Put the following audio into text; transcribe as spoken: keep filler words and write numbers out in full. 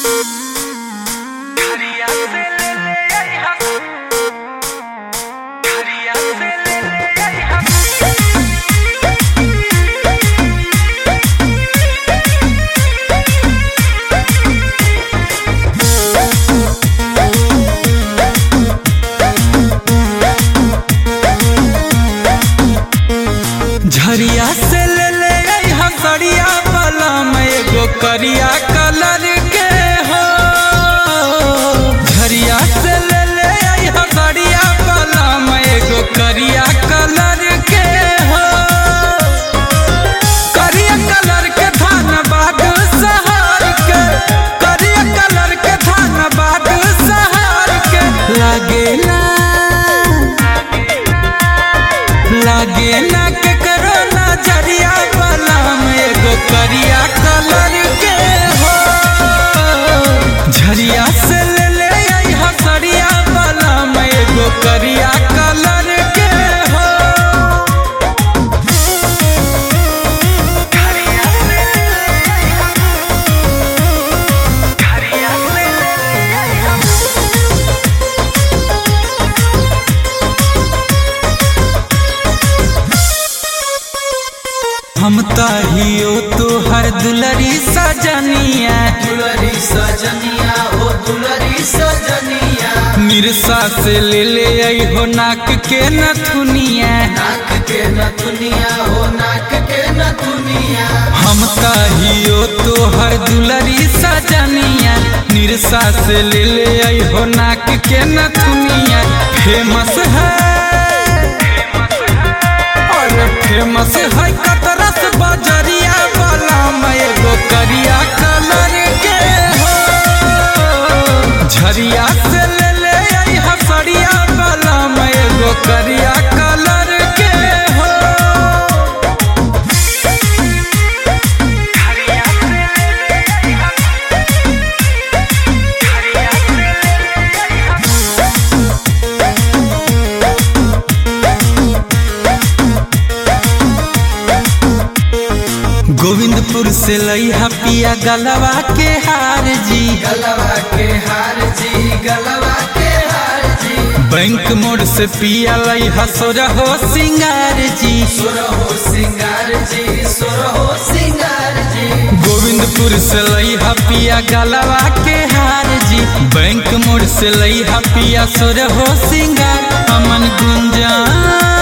झरिया से ले ले हसड़िया वाला में एगो करिया कलर के हो। झरिया से ले ले हसड़िया वाला में एगो करिया कलर के हो। करिया कलर के धान बाद सहार के, करिया कलर के धान बाद सहार के लागे ना लागे ना के करो नजरिया वाला में एगो करिया कलर के हो। झरिया से ले ले आई हसड़िया वाला में एगो करिया कलर के हो। हम ताहियो तो हर दुलरी सजनिया, दुलरी सजनिया हो दुलरी सजनिया। मिर्सा से ले ले आई हो नाक के नथुनिया, नाक के नथुनिया हो नाक के नथुनिया। हम ताहियो तो हर दुलरी सजनिया, मिर्सा से ले ले आई हो नाक के नथुनिया। फेमस है और फेमस है कतरस बजरिया वाला में एगो करिया कलर के हो। झरिया से ले ले आई हसड़िया वाला में एगो करिया कलर के हो। गोविंदपुर से लइहा पिया गलवा के हार जी, गलवा के हार जी, गलवा के हार जी। बैंक मोड़ से पिया लइहा सोरहो सिंगार जी, सोरहो सिंगार जी, सोरहो सिंगार जी। गोविंदपुर से लइहा पिया गलवा के हार जी, बैंक मोड़ से लइहा पिया सोरहो सिंगार। अमन गुंजान